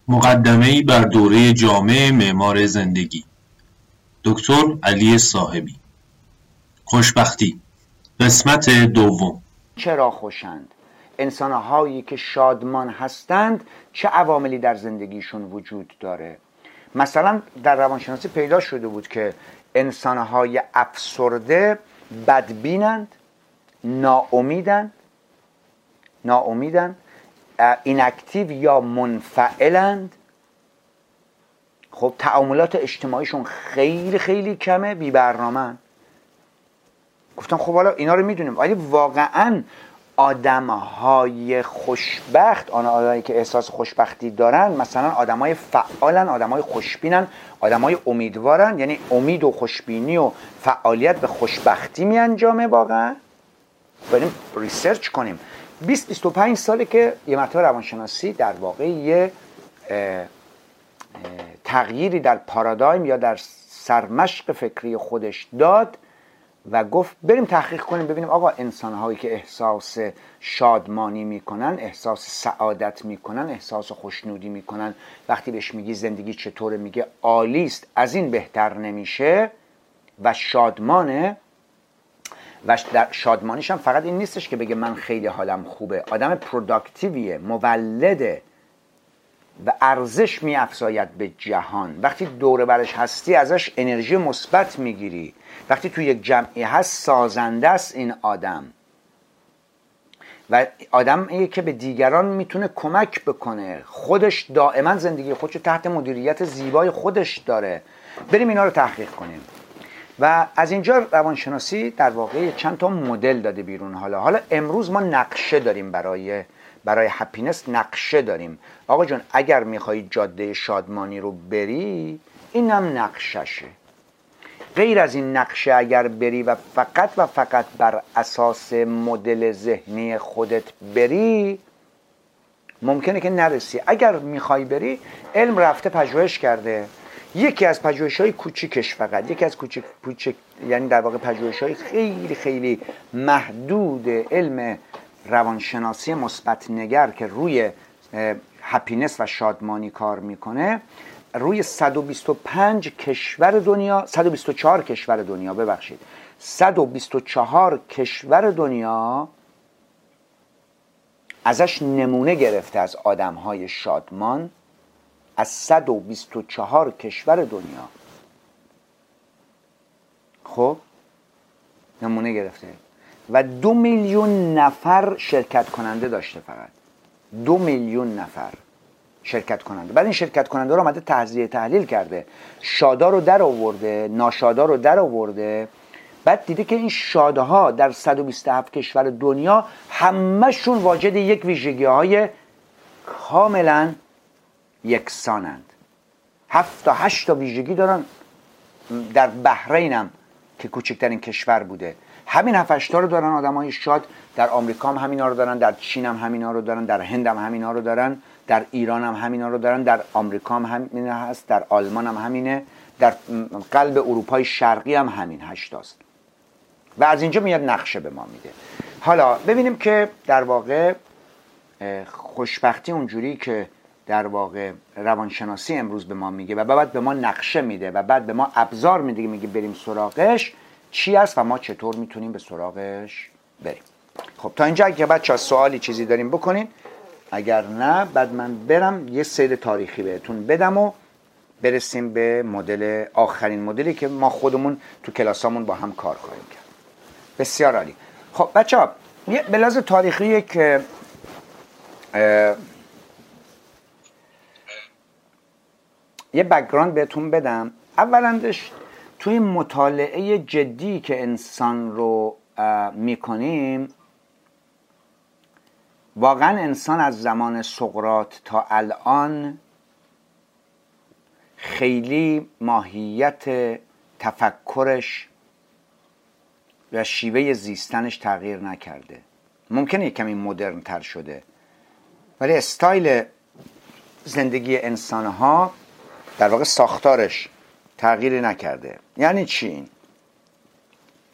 مقدمه‌ای بر دوره جامع معمار زندگی، دکتر علی صاحبی. خوشبختی، قسمت دوم. چرا خوشند؟ انسان‌هایی که شادمان هستند چه عواملی در زندگیشون وجود داره؟ مثلا در روانشناسی پیدا شده بود که انسان‌های افسرده بدبینند، ناامیدند، ایناکتیو یا منفعلند. خب تعاملات اجتماعیشون خیلی خیلی کمه، بی برنامه‌اند. گفتم خب حالا اینا رو میدونیم، ولی واقعا آدم‌های خوشبخت، آدمایی که احساس خوشبختی دارن، مثلا آدمای فعالن، آدمای خوشبینن، آدمای امیدوارن، یعنی امید و خوشبینی و فعالیت به خوشبختی میانجامه. واقعا بریم ریسرچ کنیم. 20-25 ساله که یه مرتبه روانشناسی در واقع یه تغییری در پارادایم یا در سرمشق فکری خودش داد و گفت بریم تحقیق کنیم ببینیم آقا انسان‌هایی که احساس شادمانی میکنن، احساس سعادت میکنن، احساس خوشنودی میکنن، وقتی بهش میگی زندگی چطوره میگه عالیست، از این بهتر نمیشه و شادمانه. و در شادمانیش هم فقط این نیستش که بگه من خیلی حالم خوبه، آدم پروداکتیویه، مولده و ارزش میافزاید به جهان. وقتی دور برش هستی ازش انرژی مثبت میگیری. وقتی تو یک جمعی هست سازنده است این آدم و آدمیه که به دیگران میتونه کمک بکنه، خودش دائما زندگی خودشو تحت مدیریت زیبای خودش داره. بریم اینا رو تحقیق کنیم. و از اینجا روانشناسی در واقع چند تا مدل داده بیرون. حالا امروز ما نقشه داریم برای هپینس، نقشه داریم. آقا جون اگر میخوایی جاده شادمانی رو بری، اینم نقششه. غیر از این نقشه اگر بری و فقط بر اساس مدل ذهنی خودت بری، ممکنه که نرسی. اگر میخوای بری، علم رفته پژوهش کرده. یکی از پژوهش‌های کوچیکش، فقط یکی از کوچیک یعنی در واقع پژوهش‌های خیلی خیلی محدود علم روانشناسی مثبت نگر که روی هپینس و شادمانی کار میکنه، روی 125 کشور دنیا، 124 کشور دنیا، 124 کشور دنیا ازش نمونه گرفته، از آدم‌های شادمان، از 124 کشور دنیا. خب نمونه گرفته و 2 میلیون نفر شرکت کننده داشته. فقط 2 میلیون نفر شرکت کننده. بعد این شرکت کننده رو آمده تجزیه تحلیل کرده، شادا رو در آورده، ناشادا رو در آورده. بعد دیده که این شادها در 127 کشور دنیا همشون واجد یک ویژگی‌های کاملا یکسانند. 7 تا 8 تا ویژگی دارن. در بحرین هم که کوچکترین کشور بوده، همین 7-8 تا رو دارن آدمای شاد. در آمریکا هم همینا رو دارن، در چین هم همینا رو دارن، در هند هم همینا رو دارن، در ایران هم همینا رو دارن، در آمریکا هم همین هست، در آلمان هم همینه، در قلب اروپای شرقی هم همین 8 تاست. و از اینجا میاد نقشه به ما میده. حالا ببینیم که در واقع خوشبختی اونجوری که در واقع روانشناسی امروز به ما میگه و بعد به ما نقشه میده و بعد به ما ابزار میده، میگه بریم سراغش، چی است و ما چطور میتونیم به سراغش بریم. خب تا اینجا اگه بچه‌ها سوالی چیزی داریم بکنین، اگر نه بعد من برم یه سیر تاریخی بهتون بدم و برسیم به مدل، آخرین مدلی که ما خودمون تو کلاسامون با هم کار خواهیم کرد. بسیار عالی. خب بچه‌ها یه بلاز تاریخی که یه بک‌گراند بهتون بدم. اولندش توی مطالعه جدی که انسان رو میکنیم، واقعا انسان از زمان سقراط تا الان خیلی ماهیت تفکرش و شیوه زیستنش تغییر نکرده. ممکنه یک کمی مدرن تر شده، ولی استایل زندگی انسانها در واقع ساختارش تغییری نکرده. یعنی چی این؟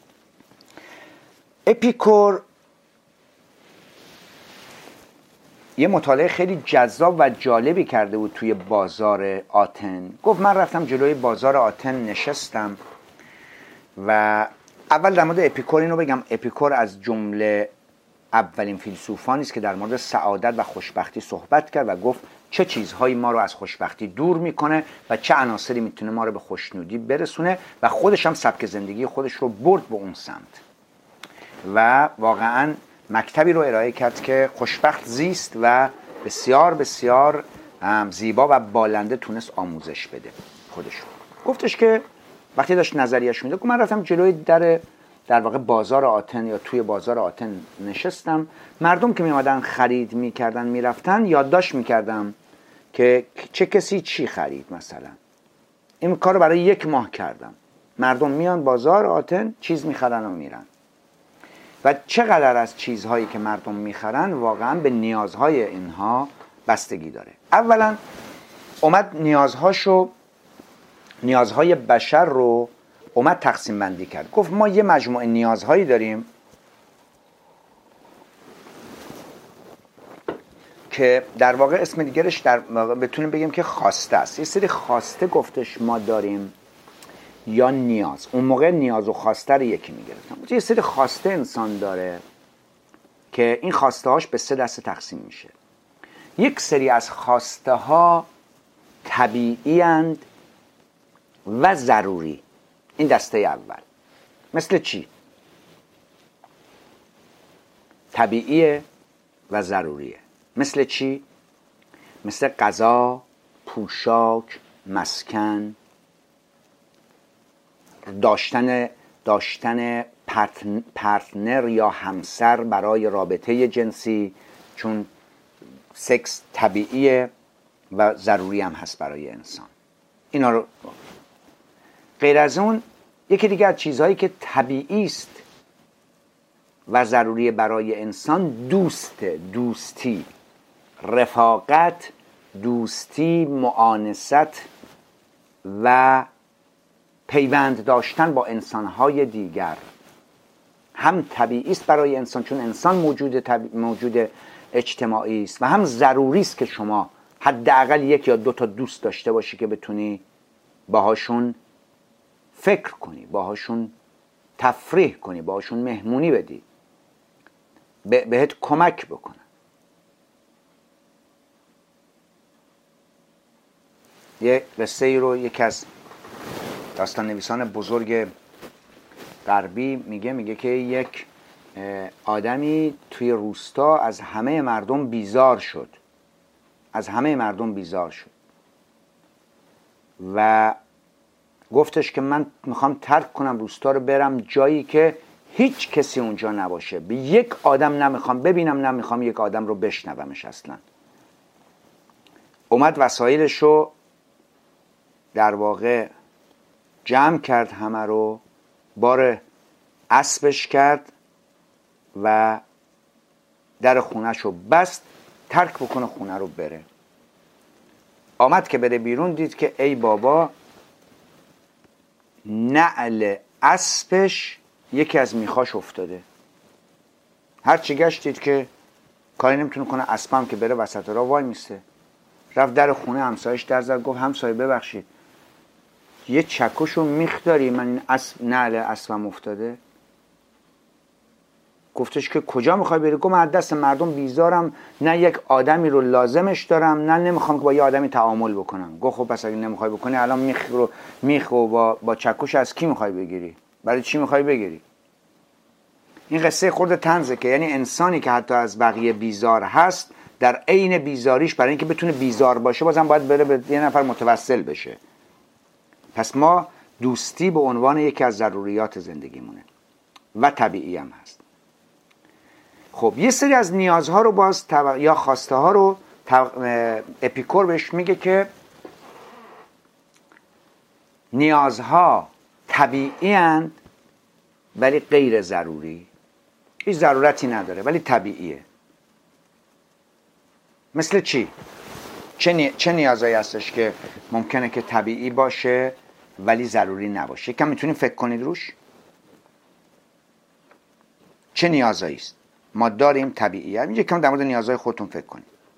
اپیکور یه مطالعه خیلی جذاب و جالبی کرده بود توی بازار آتن. گفت من رفتم جلوی بازار آتن نشستم و اول در مورد اپیکور اینو بگم، اپیکور از جمله اولین فیلسوفانی است که در مورد سعادت و خوشبختی صحبت کرد و گفت چه چیزهایی ما رو از خوشبختی دور میکنه و چه عناصری میتونه ما رو به خوشنودی برسونه و خودش هم سبک زندگی خودش رو برد به اون سمت و واقعا مکتبی رو ارائه کرد که خوشبخت زیست و بسیار بسیار زیبا و بالنده تونست آموزش بده خودش رو. گفتش که وقتی داشت نظریش میده، گفت من رفتم جلوی در واقع بازار آتن یا توی بازار آتن نشستم، مردم که میامدن خرید میکردن میرفتن یادداشت میکردم که چه کسی چی خرید. مثلا این کار رو برای 1 ماه کردم. مردم میان بازار آتن چیز میخرن و میرن و چقدر از چیزهایی که مردم میخرن واقعا به نیازهای اینها بستگی داره. اولا اومد نیازهای بشر رو اومد تقسیم بندی کرد. گفت ما یه مجموعه نیازهایی داریم که در واقع اسم دیگرش در واقع بتونیم بگیم که خواسته است. یه سری خواسته گفتش ما داریم یا نیاز. اون موقع نیاز و خواسته رو یکی میگرفتم. یه سری خواسته انسان داره که این خواسته هاش به 3 دسته تقسیم میشه. یک سری از خواسته ها طبیعی اند و ضروری. این دسته اول. مثل چی؟ طبیعیه و ضروریه. مثل چی؟ مثل غذا، پوشاک، مسکن، داشتن پارتنر یا همسر برای رابطه جنسی، چون سکس طبیعیه و ضروری هم هست برای انسان. اینا رو غیر از اون یکی دیگه از چیزهایی که طبیعی است و ضروری برای انسان دوستی، رفاقت، دوستی، معانست و پیوند داشتن با انسانهای دیگر هم طبیعی است برای انسان، چون انسان موجود اجتماعی است، و هم ضروری است که شما حداقل 1 یا 2 تا دوست داشته باشی که بتونی باهاشون فکر کنی، باهاشون تفریح کنی، باهاشون مهمونی بدی، بهت کمک بکنن. یه قصه ای رو یکی از داستان نویسان بزرگ غربی میگه که یک آدمی توی روستا از همه مردم بیزار شد و گفتش که من میخوام ترک کنم روستا رو، برم جایی که هیچ کسی اونجا نباشه، به 1 آدم نمیخوام ببینم، نمیخوام 1 آدم رو بشنومش اصلا. اومد وسایلش رو در واقع جمع کرد، همه رو بار اسبش کرد و در خونهش رو بست، ترک بکنه خونه رو بره. آمد که بره بیرون دید که ای بابا، نعل اسبش یکی از میخاش افتاده. هرچی گشت دید که کاری نمیتونه کنه، اسبم که بره وسط راه وای میسته. رفت در خونه همسایش در زد، گفت همسایه ببخشید یه چکشو میخ داری، من این نعل اسبم افتاده. گفتش که کجا میخوای بری؟ گفت من از دست مردم بیزارم، نه 1 آدمی رو لازمش دارم، نه نمیخوام که با یه آدمی تعامل بکنم. گفت خب پس اگه نمیخوای بکنی، الان میخ و با چکش از کی میخوای بگیری؟ برای چی میخوای بگیری؟ این قصه خورده طنزه که یعنی انسانی که حتی از بقیه بیزار هست، در عین بیزاریش برای اینکه بتونه بیزار باشه بازم باید بره به یه نفر متوسل بشه. پس ما دوستی به عنوان یکی از ضروریات زندگیمونه و طبیعی هم هست. خب یه سری از نیازها رو یا خواسته ها رو اپیکور بهش میگه که نیازها طبیعی اند ولی غیر ضروری. هیچ ضرورتی نداره ولی طبیعیه. مثل چی؟ چه نیازهایی هستش که ممکنه که طبیعی باشه ولی ضروری نباشه؟ یکم میتونید فکر کنید روش؟ چه نیازهایی است ما داریم طبیعیه؟ یکم در مورد نیازهای خودتون فکر کنید.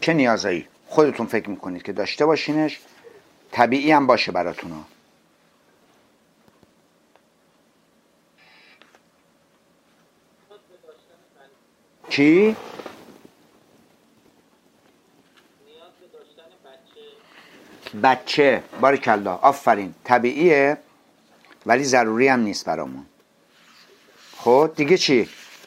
چه نیازایی خودتون فکر میکنید که داشته باشینش، طبیعی هم باشه براتون ها. چی؟ بچه. باریکالله، آفرین. طبیعیه ولی ضروری هم نیست برامون. خب دیگه چی؟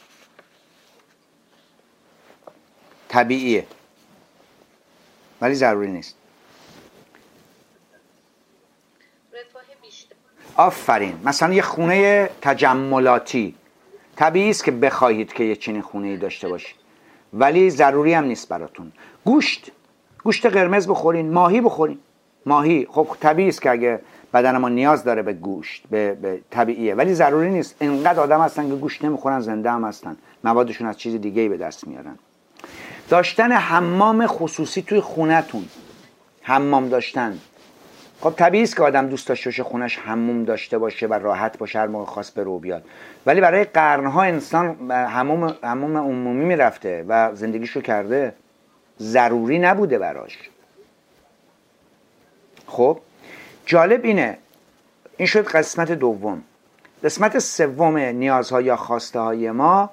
طبیعیه ولی ضروری نیست. آفرین. مثلا یه خونه تجملاتی طبیعی است که بخواهید که یه چنین خونه‌ای داشته باشید ولی ضروری هم نیست براتون. گوشت قرمز بخورین، ماهی بخورین. ماهی خب طبیعی است که اگه بدن ما نیاز داره به گوشت، به طبیعیه ولی ضروری نیست. اینقدر آدم هستن که گوشت نمیخورن، زنده هم هستن، موادشون از چیز دیگه‌ای به دست میارن. داشتن حمام خصوصی توی خونه‌تون، حمام داشتن، خب طبیعی است که آدم دوست داشته باشه خونش حموم داشته باشه و راحت باشه هر موقع خواست بره و بیاد. ولی برای قرنها انسان حموم عمومی میرفته و زندگیشو کرده، ضروری نبوده براش. خب جالب اینه، این شد قسمت دوم. قسمت سوم نیازها یا خواسته های ما،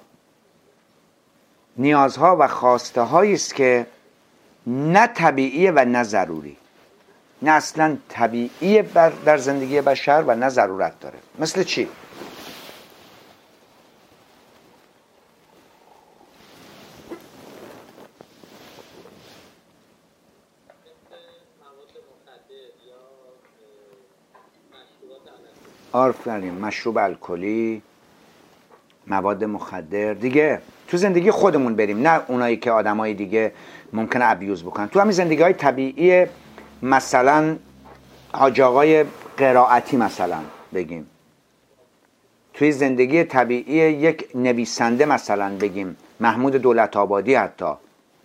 نیازها و خواسته هایی است که نه طبیعیه و نه ضروری، نه اصلا طبیعیه در زندگی بشر و نه ضرورت داره. مثل چی؟ آفرین. مشروب الکلی، مواد مخدر. دیگه تو زندگی خودمون بریم، نه اونایی که آدمای دیگه ممکنه ابیوز بکنن. تو همین زندگی های طبیعی، مثلا حاج آقای قرائتی مثلا بگیم، توی زندگی طبیعی یک نویسنده مثلا بگیم، محمود دولت آبادی، حتی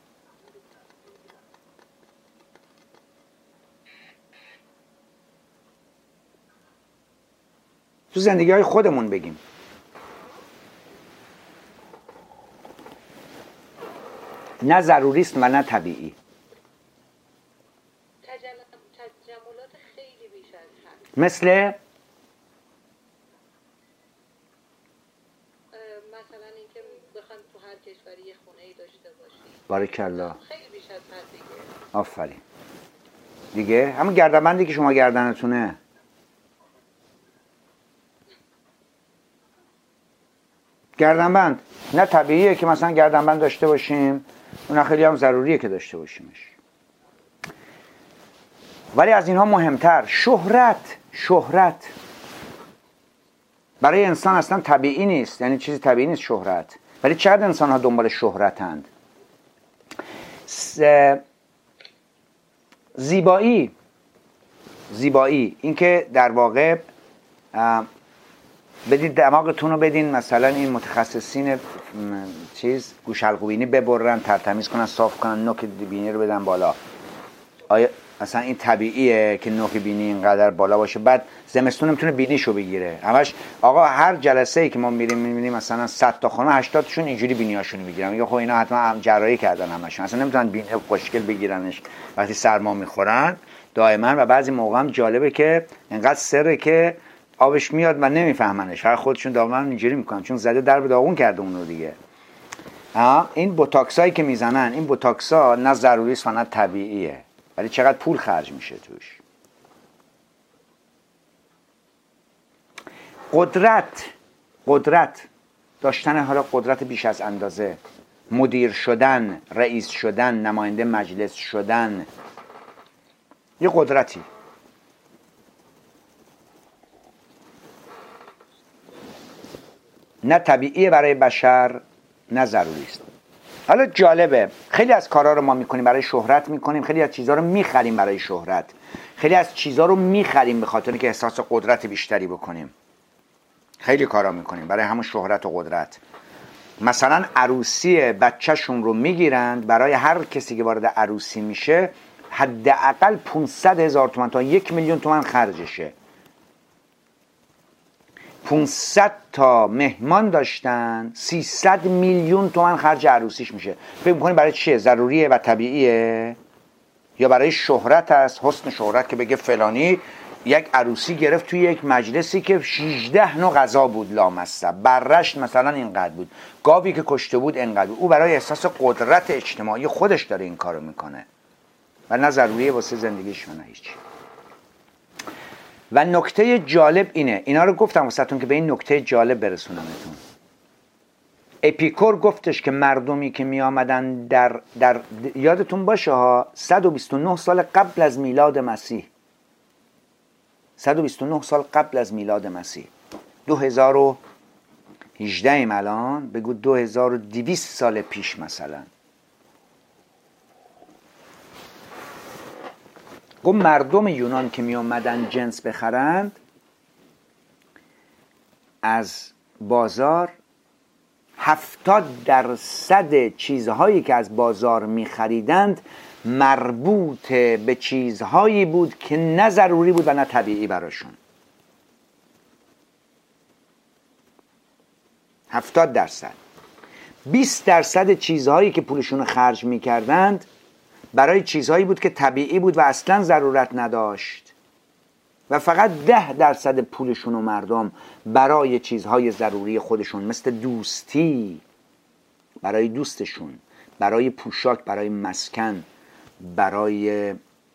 تو زندگی های خودمون بگیم. نه ضروری است و نه طبیعی. تجملات خیلی بیش از حد. مثل مثلا اینکه بخوایم تو هر کشوری یه خونه‌ای داشته باشیم. باریکالله. خیلی بیش از حد دیگه. آفرین. دیگه همون گردنبندی که شما گردنتونه، گردنبند نه طبیعیه که مثلا گردنبند داشته باشیم، اون خیلی هم ضروریه که داشته باشیمش. ولی از اینها مهمتر شهرت برای انسان اصلا طبیعی نیست، یعنی چیزی طبیعی نیست شهرت. ولی چقدر انسان ها دنبال شهرتند. زیبایی اینکه در واقع بدین دماغتون رو بدین مثلا این متخصصین گوش حلق بینی ببرن، ترتمیز کنن، صاف کنن، نوک بینی رو بدن بالا. آیا اصلا این طبیعیه که نوک بینی اینقدر بالا باشه؟ بعد زمستون میتونه بینیشو بگیره همش. آقا هر جلسه ای که ما میریم میبینیم مثلا 100 تا خانم 80 تاشون اینجوری بینیاشونو میگیرن. میگه خب اینا حتما جراحی کردن همشون، اصلا نمیتونن بینی خوشگل بگیرنش وقتی سرما میخورن دائما. و بعضی موقع هم جالبه که انقدر سره که آبش میاد و نمیفهمنش، هر خودشون دائما اینجوری میکنن چون زده درب داغون کرده اون رو دیگه. این بوتاکسایی که میزنن، این بوتاکسا نه ضروری است و نه طبیعیه، ولی چقدر پول خرج میشه توش. قدرت داشتن، حالا قدرت بیش از اندازه، مدیر شدن، رئیس شدن، نماینده مجلس شدن، یه قدرتی. نه طبیعیه برای بشر نه ضروری است. حالا جالبه، خیلی از کارها رو ما میکنیم برای شهرت میکنیم، خیلی از چیزها رو میخریم برای شهرت، خیلی از چیزها رو میخریم به خاطر که احساس قدرت بیشتری بکنیم. خیلی کارا میکنیم برای همون شهرت و قدرت. مثلا عروسی بچهشون رو میگیرند، برای هر کسی که وارد عروسی میشه حداقل 500,000 تومان تا 1,000,000 تومان خرجشه. 500 تا مهمان داشتن، 300 میلیون تومن خرج عروسیش میشه. فکر می‌کنی برای چیه؟ ضروریه و طبیعیه؟ یا برای شهرت است، حسن شهرت، که بگه فلانی یک عروسی گرفت توی یک مجلسی که 16 نوع غذا بود لامصب، برشت مثلا اینقدر بود، گاوی که کشته بود اینقدر بود. او برای احساس قدرت اجتماعی خودش داره این کارو میکنه و نه ضروریه واسه زندگیش و نه هیچ. و نکته جالب اینه، اینا رو گفتم واسهتون که به این نکته جالب برسونمتون. اپیکور گفتش که مردمی که می آمدن در یادتون باشه ها، 129 سال قبل از میلاد مسیح، 129 سال قبل از میلاد مسیح، 2018 ایم الان، بگو 2200 سال پیش مثلا، گفت مردم یونان که می آمدن جنس بخرند از بازار، 70% چیزهایی که از بازار می خریدند مربوط به چیزهایی بود که نه ضروری بود و نه طبیعی براشون. 70%. 20% چیزهایی که پولشون رو خرج می کردند برای چیزهایی بود که طبیعی بود و اصلا ضرورت نداشت و فقط 10% پولشون و مردم برای چیزهای ضروری خودشون، مثل دوستی، برای دوستشون، برای پوشاک، برای مسکن، برای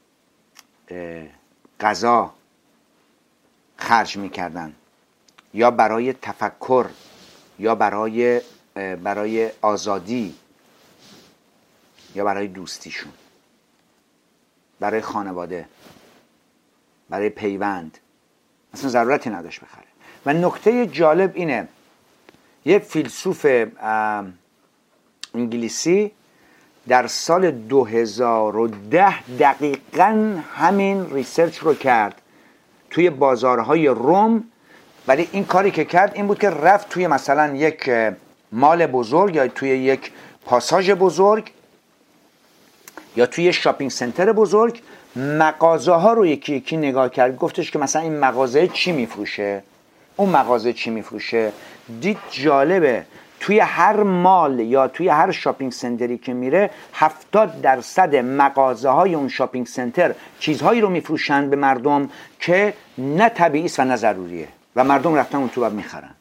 غذا خرج میکردن، یا برای تفکر، یا برای آزادی، یا برای دوستیشون، برای خانواده، برای پیوند. اصلا ضرورتی نداشت بخره. و نکته جالب اینه، یه فیلسوف انگلیسی در سال 2010 دقیقاً همین ریسرچ رو کرد توی بازارهای روم. ولی این کاری که کرد این بود که رفت توی مثلا یک مال بزرگ یا توی یک پاساژ بزرگ یا توی شاپینگ سنتر بزرگ، مغازه ها رو یکی یکی نگاه کرد، گفتش که مثلا این مغازه چی میفروشه، اون مغازه چی میفروشه. دید جالبه، توی هر مال یا توی هر شاپینگ سنتری که میره 70% مغازه های اون شاپینگ سنتر چیزهایی رو میفروشن به مردم که نه طبیعی است و نه ضروریه و مردم رفتن اون تو بعد میخرن.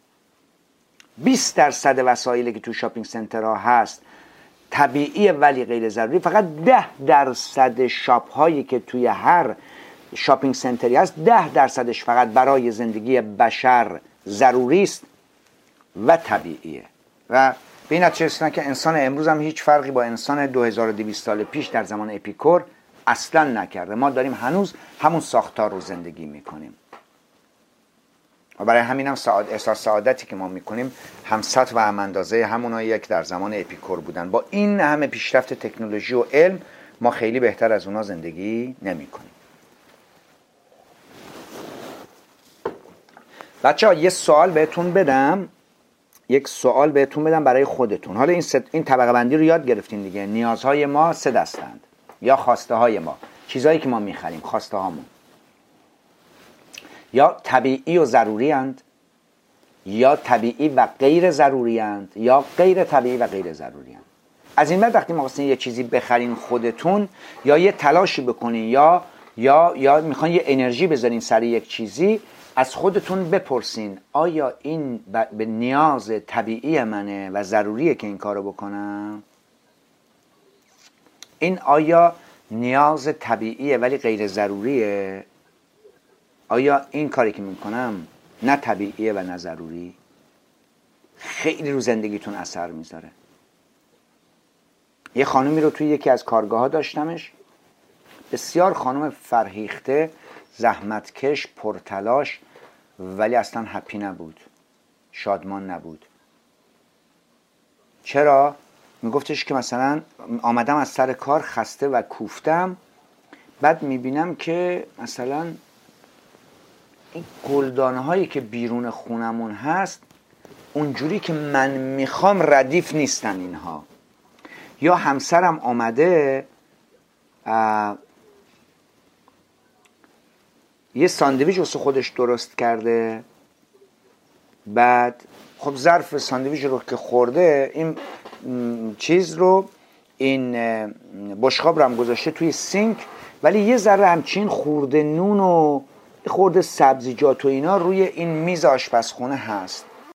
20% وسایلی که تو شاپینگ سنترها هست طبیعیه ولی غیر ضروری. فقط 10% شاپ هایی که توی هر شاپینگ سنتری هست 10%ش فقط برای زندگی بشر ضروری است و طبیعیه. و به این نتیجه رسیدن که انسان امروز هم هیچ فرقی با انسان 2200 سال پیش در زمان اپیکور اصلا نکرده. ما داریم هنوز همون ساختار رو زندگی میکنیم و برای همین هم احساس سعادتی که ما میکنیم هم سطح و هم اندازه همونایی که در زمان اپیکور بودن. با این همه پیشرفت تکنولوژی و علم ما خیلی بهتر از اونا زندگی نمیکنیم. بچه‌ها یه سوال بهتون بدم، برای خودتون. حالا این طبقه بندی رو یاد گرفتین دیگه. نیازهای ما 3 دستند، یا خواسته های ما، چیزایی که ما میخریم، خواسته هامون، یا طبیعی و ضروری اند، یا طبیعی و غیر ضروری اند، یا غیر طبیعی و غیر ضروری اند. از این بعد وقتی ما خواستین یه چیزی بخرین خودتون، یا یه تلاشی بکنین، یا میخواین یه انرژی بذارین سر یک چیزی، از خودتون بپرسین آیا این به نیاز طبیعی منه و ضروریه که این کارو بکنم؟ این آیا نیاز طبیعیه ولی غیر ضروریه؟ آیا این کاری که میکنم نه طبیعیه و نه ضروری؟ خیلی رو زندگیتون اثر میذاره. یه خانومی رو توی یکی از کارگاه ها داشتمش، بسیار خانم فرهیخته، زحمتکش، پرتلاش، ولی اصلا هپی نبود، شادمان نبود. چرا؟ میگفتش که مثلا آمدم از سر کار خسته و کوفتم، بعد میبینم که مثلا این گلدانه هایی که بیرون خونمون هست اونجوری که من میخوام ردیف نیستن اینها. یا همسرم آمده یه ساندویچ واسه خودش درست کرده، بعد خب ظرف ساندویچ رو که خورده، این چیز رو، این بشقاب رو هم گذاشته توی سینک، ولی یه ذره همچین خورده نون و خورده سبزیجات و اینا روی این میز آشپزخونه هست.